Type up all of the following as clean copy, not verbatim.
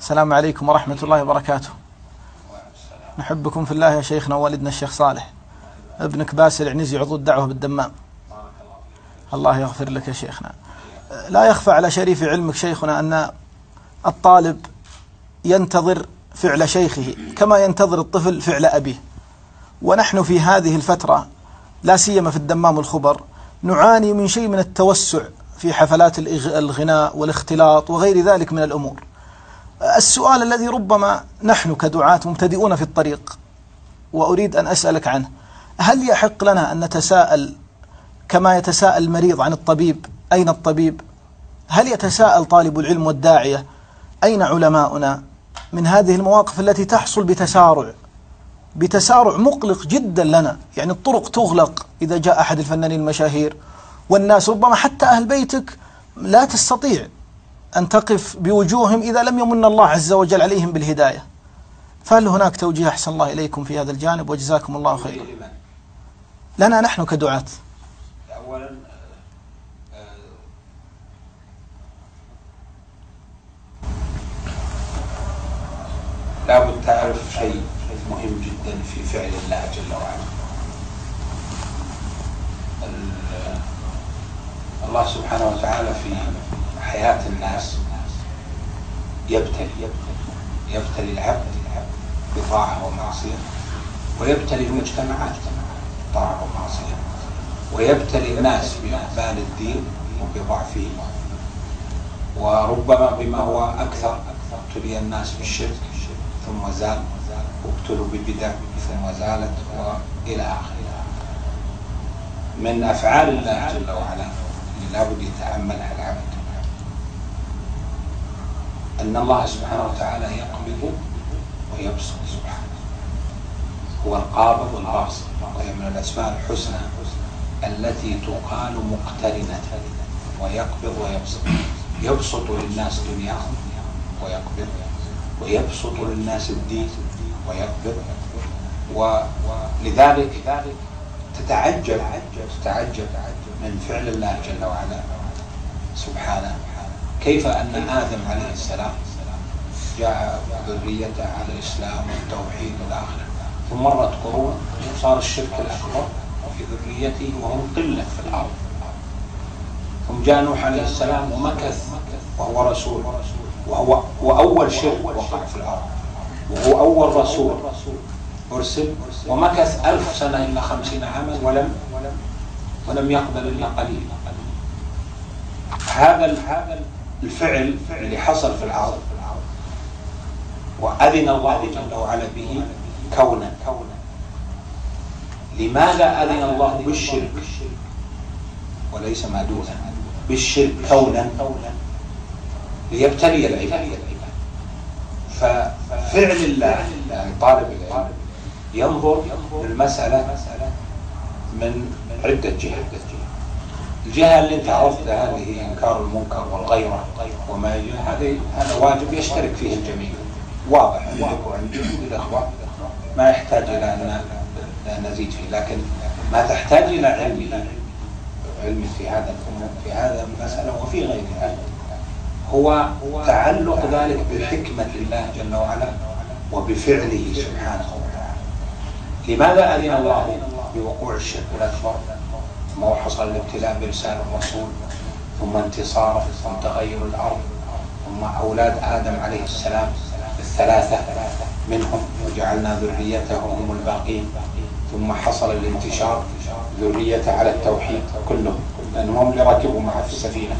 السلام عليكم ورحمة الله وبركاته. نحبكم في الله يا شيخنا ووالدنا الشيخ صالح، ابنك باسل عنزي عضو الدعوة بالدمام. الله يغفر لك يا شيخنا. لا يخفى على شريف علمك شيخنا أن الطالب ينتظر فعل شيخه كما ينتظر الطفل فعل أبيه، ونحن في هذه الفترة لا سيما في الدمام والخبر نعاني من شيء من التوسع في حفلات الغناء والاختلاط وغير ذلك من الأمور. السؤال الذي ربما نحن كدعاة مبتدئون في الطريق وأريد أن أسألك عنه، هل يحق لنا أن نتساءل كما يتساءل المريض عن الطبيب أين الطبيب؟ هل يتساءل طالب العلم والداعية أين علماؤنا؟ من هذه المواقف التي تحصل بتسارع مقلق جدا لنا، يعني الطرق تغلق إذا جاء أحد الفنانين المشاهير، والناس ربما حتى أهل بيتك لا تستطيع أن تقف بوجوههم إذا لم يمن الله عز وجل عليهم بالهداية. فهل هناك توجيه أحسن الله إليكم في هذا الجانب وجزاكم الله خيرا؟ لنا نحن كدعاة. أولا لابد تعرف شيء مهم جدا في فعل الله جل وعلا. الله سبحانه وتعالى في حياة الناس يبتلي العبد بطاعة ومعصية، ويبتلي المجتمعات بطاعة ومعصية، ويبتلي الناس بإقبال الدين وبضعفه، وربما بما هو أكثر ابتلي الناس بالشرك ثم زال، وابتلوا بالبدع ثم زالت، وإلى آخره. من أفعال الله جل وعلا اللي لابد يتأملها العبد أن الله سبحانه وتعالى يقبض ويبسط سبحانه، هو القابض والباسط، وهي من الأسماء الحسنى التي تقال مقترنة، ويقبض ويبسط. يبسط للناس دنياهم ويقبض، ويبسط للناس الدين ويقبض، ولذلك تتعجب من فعل الله جل وعلا سبحانه، كيف أن آدم عليه السلام جاء ذريته على الإسلام والتوحيد والآخرة، ثم مرت قرون وصار الشرك الأكبر في ذريته وهم قلة في الأرض، ثم جاء نوح عليه السلام ومكث وهو رسول، وهو أول شرك وقع في الأرض، وهو أول رسول أرسل، ومكث 1000 سنة إلا 50 عاما ولم يقبل إلا قليل. هذا الفعل اللي حصل في الأرض وأذن الله جل وعلا به كونا. لماذا أذن الله بالشرك وليس ما دونه بالشرك كونا؟ ليبتلي العباد. ففعل الله يعني طالب العلم ينظر للمسألة من عدة جهات. الجهة اللي انت عرفتها اللي هي إنكار المنكر والغيرة وما هذا واجب يشترك فيه الجميع، واضح عندك وعند الأخوة، ما يحتاج إلى أن نزيد فيه. لكن ما تحتاج إلى علم في هذا الأمر، في هذا المسألة وفي غيرها، هو تعلق ذلك بحكمة الله جل وعلا وبفعله سبحانه وتعالى. لماذا أذن الله بوقوع الشرك الأكبر؟ ثم حصل الابتلاء برسالة الرسول، ثم انتصاره، ثم تغير الأرض، ثم أولاد آدم عليه السلام الثلاثة منهم وجعلنا ذريته هم الباقين، ثم حصل الانتشار ذريته على التوحيد كلهم، لأنهم اللي ركبوا معه في السفينة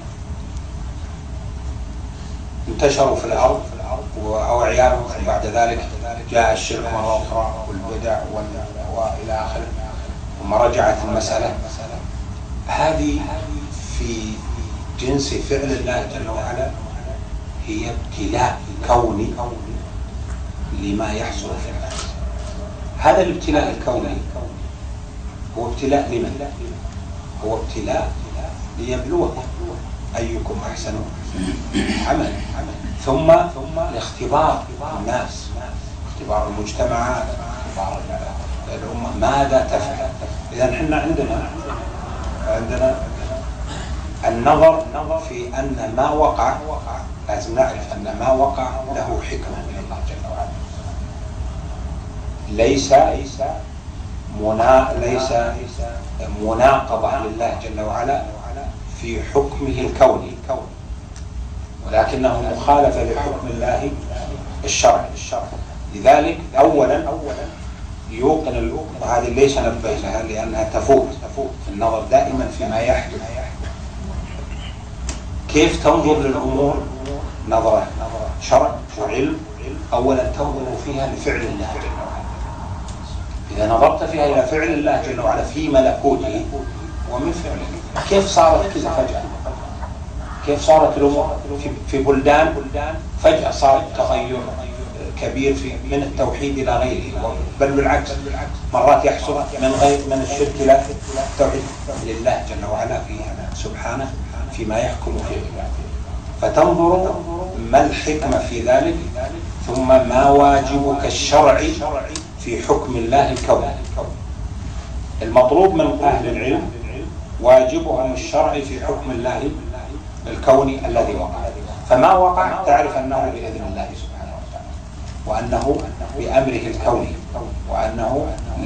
انتشروا في الأرض أو عيالهم، وبعد ذلك جاء الشرك مرة أخرى والبدع وإلى آخره، ثم رجعت المسألة. هذه في جنس فعل الله جل وعلا هي ابتلاء كوني لما يحصل في الناس. هذا الابتلاء الكوني هو ابتلاء لمن؟ هو ابتلاء ليبلوكم أيكم أحسن عملا، ثم لاختبار الناس، اختبار المجتمعات، اختبار الأمة ماذا تفعل. إذا احنا عندنا النظر في أن ما وقع، لازم نعرف أن ما وقع له حكمة من الله جل وعلا، ليس مناقضة لله جل وعلا في حكمه الكوني، ولكنه مخالفة لحكم الله الشرعي. لذلك أولا يوقن، وهذه ليش نبه لها لأنها تفوت النظر دائما فيما يحدث. كيف تنظر للأمور نظرة شرع وعلم؟ أولا تنظر فيها لفعل الله جل وعلا. إذا نظرت فيها إلى فعل الله جل وعلا في ملكوته ومن فعله، كيف صارت كذا فجأة؟ كيف صارت الأمور في بلدان فجأة صار تغير كبير من التوحيد إلى غيره، بل بالعكس مرات يحصل من الشرك إلى التوحيد لله جل وعلا سبحانه فيما يحكم فيه. فتنظر ما الحكمة في ذلك، ثم ما واجبك الشرعي في حكم الله الكوني. المطلوب من أهل العلم واجبهم الشرعي في حكم الله الكوني الذي وقع. فما وقع تعرف أنه بإذن الله سبحانه وتعالى، وأنه بأمره الكوني، وأنه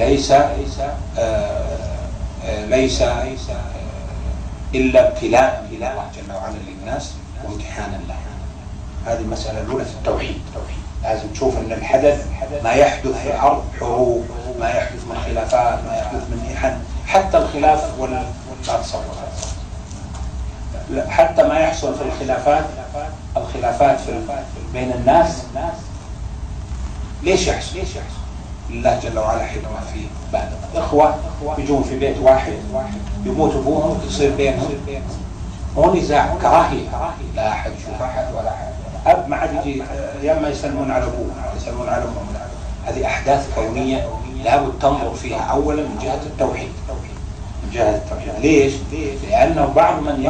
ليس إلا ابتلاء من الله جل وعلا للناس وامتحانا له. هذه المسألة الأولى في التوحيد. لازم تشوف أن الحدث ما يحدث في الأرض، حروب، ما يحدث من خلافات، ما يحدث من محن، حتى الخلاف لا تصور، حتى ما يحصل في الخلافات بين الناس، ليش يحصل؟ لله جل وعلا حكمة في بعد. إخوة يجون في بيت واحد يموت أبوهم يصير بينهم مو نزاع، كراهية، لا أحد يشوف أحد ولا أحد. أب ما عاد يجي يما يسلمون على أبوهم يسلمون على أمهم. هذه أحداث كونية لابد تنظر فيها أولا من جهة التوحيد. ليش؟ لأنه بعض من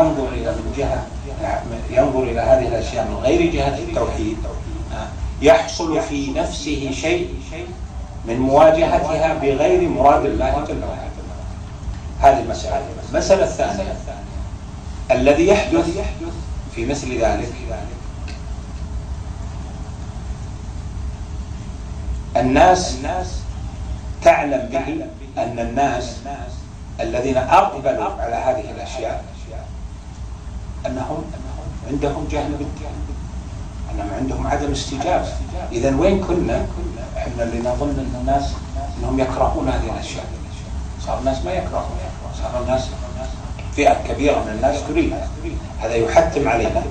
ينظر إلى هذه الأشياء من غير جهة التوحيد يحصل في نفسه شيء من مواجهتها بغير مراد الله جل وعلا. هذه المسألة الثانية الذي يحدث في مثل ذلك، الناس تعلم به أن الناس الذين أقبلوا على هذه الأشياء أنهم عندهم جهل بالدين، أنهم عندهم عدم استجابة. إذن وين كنا إحنا اللي نظن أن الناس أنهم يكرهون هذه الأشياء؟ صار الناس ما يكرهون، صار الناس فئة كبيرة من الناس تريد. هذا يحتم علينا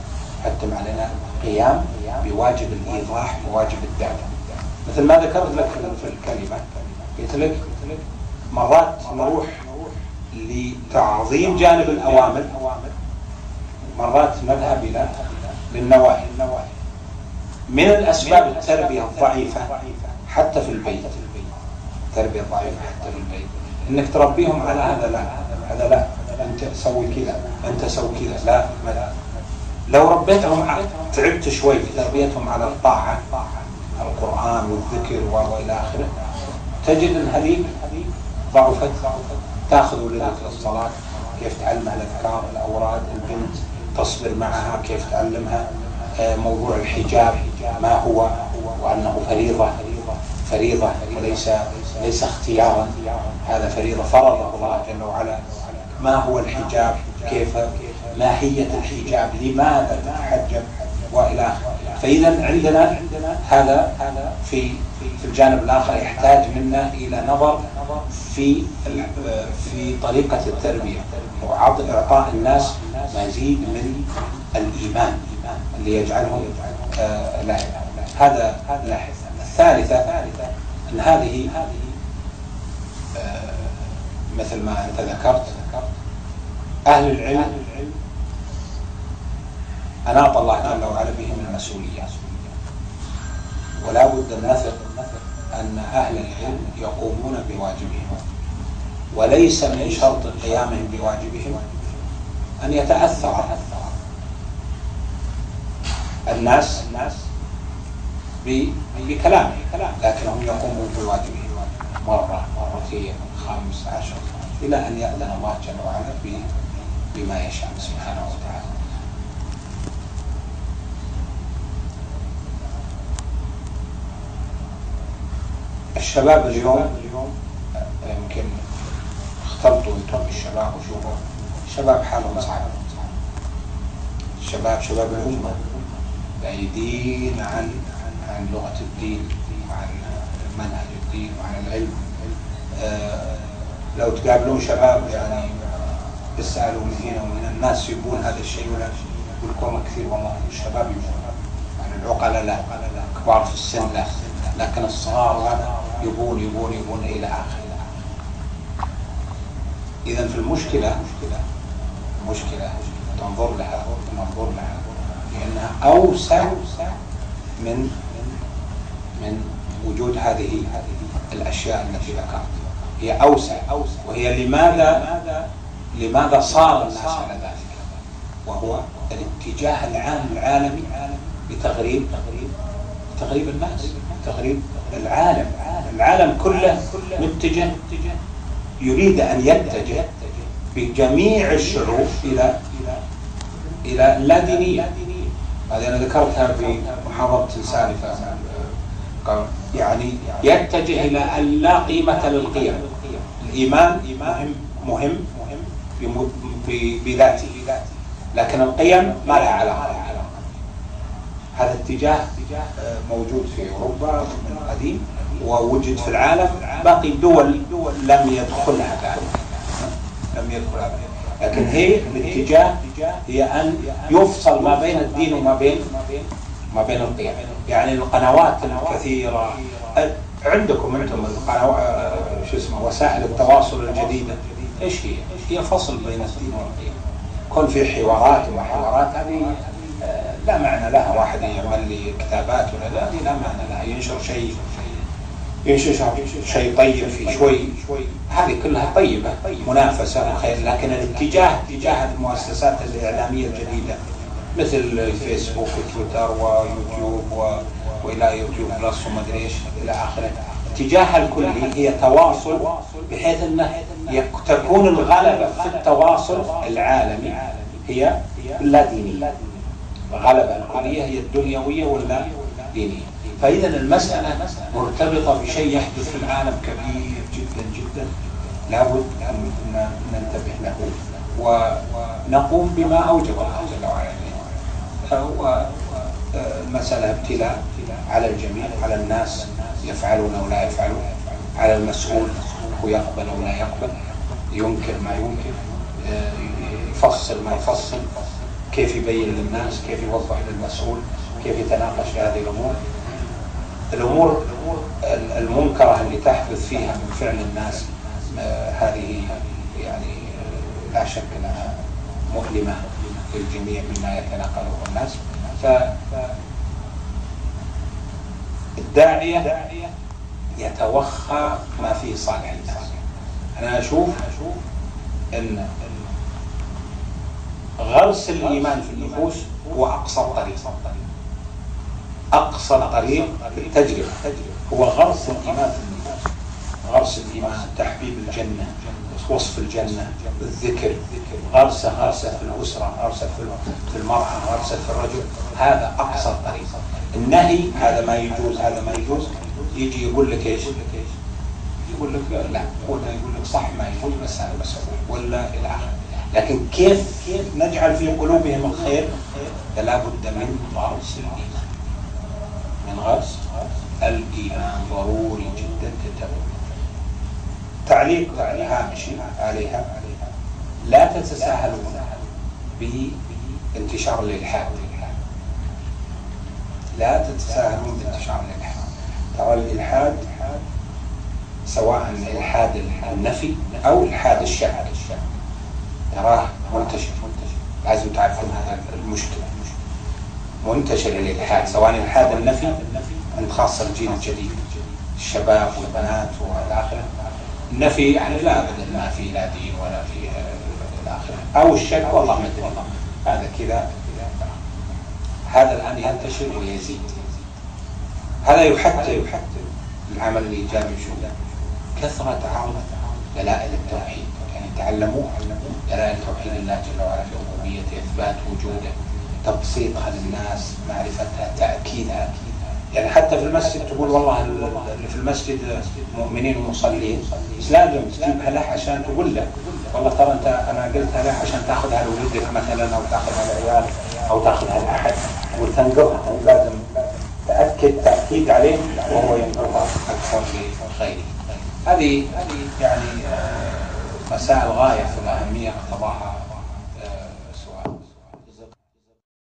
قيام بواجب الإيضاح وواجب الدعوة. مثل ما ذكرت لك في الكلمة، قلت لك مرات نروح لتعظيم جانب الأوامر، مرات نذهب إلى للنواهي. من الأسباب التربية الضعيفة حتى في البيت، التربية الضعيفة حتى في البيت، إنك تربيهم على هذا لا أنت سوي كذا، أنت سوي كذا، لا. لو ربيتهم تعبت شوي في تربيتهم على الطاعة، القرآن والذكر وإلى آخره، تجد أن هذه ضعفت. تأخذ ولدك للصلاة، كيف تعلمها الأذكار الأوراد، البنت تصبر معها، كيف تعلمها موضوع الحجاب ما هو، وأنه فريضة وليس اختيارا، هذا فريضة فرضه الله جل وعلا. ما هو الحجاب، كيف ماهية الحجاب، لماذا تتحجب وإلى آخره. فإذا عندنا هذا في الجانب الآخر يحتاج منا إلى نظر في طريقة التربية وإعطاء الناس مزيد من الإيمان اللي يجعلهم لا. هذا الثالثة أن هذه مثل ما أنت ذكرت أهل العلم أناط الله جل وعلا بهم المسؤولية، ولا بد أن نثق أن أهل العلم يقومون بواجبهم، وليس من شرط قيامهم بواجبهم أن يتأثر الناس بكلامه، لكنهم يقومون بواجبهم مرة، مرتين، 15، إلى أن يأذن الله جل وعلا بما يشاء سبحانه وتعالى. الشباب اليوم يمكن اختلطوا انتم بالشباب وشوفوا الشباب حالهم صعب. شباب الأمة بعيدين عن لغة الدين وعن منهج الدين وعن العلم. لو تقابلون شباب يعني اسألوا من هنا ومن الناس يبون هذا الشيء ولا يقولكم كثير والله الشباب يبون يعني العقلاء لا كبار في السن لا، لكن الصغار هذا يبون إلى آخره. إذا في المشكلة تنظر لها لأنها أوسع من وجود هذه الأشياء التي ذكرت. هي أوسع وهي لماذا صار الناس على ذلك، وهو الاتجاه العام العالمي بتغريب الناس، تغريب العالم كله متجه يريد أن يتجه بجميع الشعوب إلى اللادينية. هذه أنا ذكرتها في محاضرة سالفة، يعني يتجه إلى أن لا قيمة للقيم. الإيمان مهم بذاته، لكن القيم ما لها علاقة. هذا اتجاه موجود في أوروبا من قديم ووجد في العالم، باقي الدول لم يدخلها ذلك. لكن هي الاتجاه هي أن يفصل ما بين الدين وما بين القيم. يعني القنوات الكثيرة عندكم أنتم وسائل التواصل الجديدة إيش هي فصل بين الدين والقيم. كون في حوارات هذه لا معنى لها. واحد يعمل لي كتابات ولا لا معنى لها. ينشر شيء طيب في شوي، هذه كلها طيبة منافسة وخير. لكن الاتجاه تجاه المؤسسات الإعلامية الجديدة مثل فيسبوك وتويتر ويوتيوب وإلى يوتيوب بلس وما أدري إيش إلى آخره، اتجاهها الكلي هي تواصل، بحيث أن تكون الغلبة في التواصل العالمي هي اللادينية. الغلبة الكلية هي الدنيوية ولا دينية. فإذا المسألة مرتبطة بشيء يحدث في العالم كبير جدا جدا، لابد أن ننتبه له ونقوم بما أوجب الله جل وعلا. المسألة ابتلاء على الجميع، على الناس يفعلون أو لا يفعلون، على المسؤول هو يقبل أو لا يقبل، ينكر ما ينكر، يفصل ما يفصل، كيف يبين للناس، كيف يوضح للمسؤول، كيف يتناقش في هذه الأمور المنكرة اللي تحدث فيها من فعل الناس. هذه يعني لا شك أنها مؤلمة للجميع بما يتناقله الناس. فالداعية يتوخى ما فيه صالح الناس. أنا أشوف أن غرس الإيمان في النفوس هو أقصر طريق بالتجربة هو غرس الإيمان في النفوس. غرس الإيمان، تحبيب الجنة، وصف الجنة، الذكر، غرسة في الأسرة، غرسة في المرأة، غرسة في الرجل. هذا أقصر طريق. النهي هذا ما يجوز، يجي يقول لك إيش؟ يقول لك لا، ولا يقول لك صح ما يجوز بس أنا بسوي ولا إلى آخره. لكن كيف نجعل في قلوبهم الخير؟ لا بد من غرس الإيمان. من غرس الإيمان ضروري جدا تتبع. تعليق هامشي عليها: لا تتساهلون بانتشار الإلحاد. لا تتساهلون بانتشار الإلحاد. ترى الإلحاد سواء الإلحاد النفي أو الإلحاد الشك تراه منتشر. لازم تعرفون هذا المشكلة. منتشر الإلحاد، سواء الإلحاد النفي عند خاصة الجيل الجديد، الشباب والبنات والآخرة. النفي يعني لا أبدا ما في لا دين ولا في الآخرة، أو الشك والله ما أدري هذا كذا. هذا الآن ينتشر ويزيد. هذا يحتم العمل الإيجابي. شو كثرة عرض دلائل التوحيد، يعني تعلموه، دلائل توحيد الله جل وعلا في ربوبيته، إثبات وجوده، تبسيطها للناس، معرفتها، تأكيدها. يعني حتى في المسجد تقول والله اللي في المسجد مؤمنين ومصلين، بس لازم تجيبها له عشان تقول له والله ترى انت انا قلتها له عشان تاخذها لولدك مثلا، او تاخذها لعيالك، او تاخذها لاحد وتنقلها، لازم تأكيد عليه وهو ينقلها اكثر لخيره. هذه يعني مسائل غاية في الأهمية اقتضاها